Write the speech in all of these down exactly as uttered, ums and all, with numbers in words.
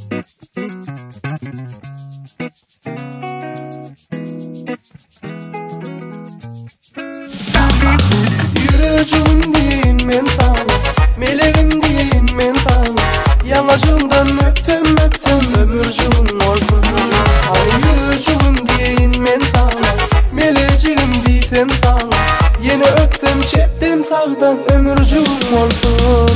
Yürücüm deyin men sana, meleğim deyin men sana. Yanacımdan öpsem öpsem ömürcüm olsun. Hani yürücüm deyin men sana, meleğim diysem sana. Yine öpsem çeptim sağdan ömürcüm olsun.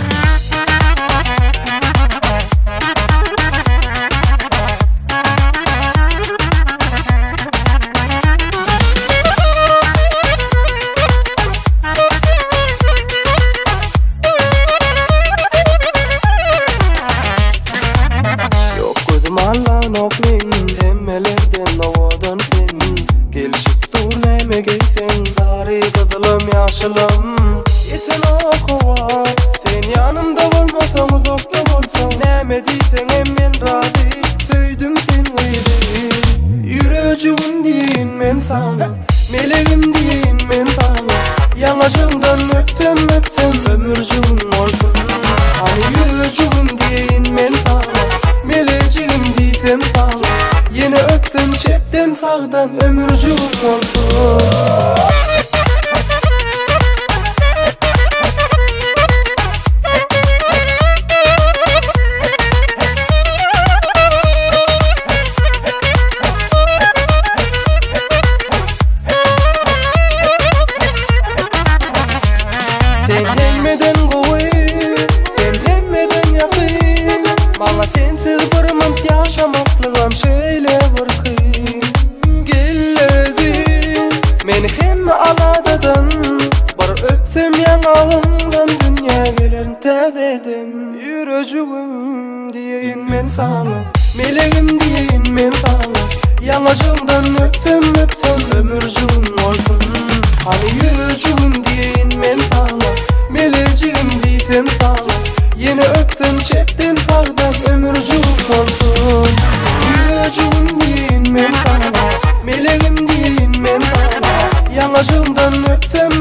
Mallan ok min emmelerden ovadan sen gelişip dur neme geysen zari kızılım yaşılım yetin okova sen yanımda olmasan uzakta olsan neme diysen emmen razı söydüm sen gıydı yürücüm deyin men sana meleğim deyin men sana yanacımdan öpsem öpsem ömürcüm olsun hani yürücüm deyin men sana meleğim diysem sana yine öpsem çeptim sağdan ömürcüm olsun. Sen gelmeden koy, sen gelmeden yakın. Bana sensiz bir mınt yaşamaklığım şöyle bir kıyım. Gelledin, meni hem aladadın. Bir öpsem yanağımdan dünya gelen tezedin. Yürücüğüm deyin men sana, meleğim deyin men sana. Yanacımdan öpsem öpsem ömürcüm olsun. Hani yürücüğüm deyin men sana, meleğim diysem sana. Yine öpsem çeptim sağdan ömürcüm olsun. Yürücüğüm deyin men sana, meleğim deyin men sana. Yanacımdan öpsem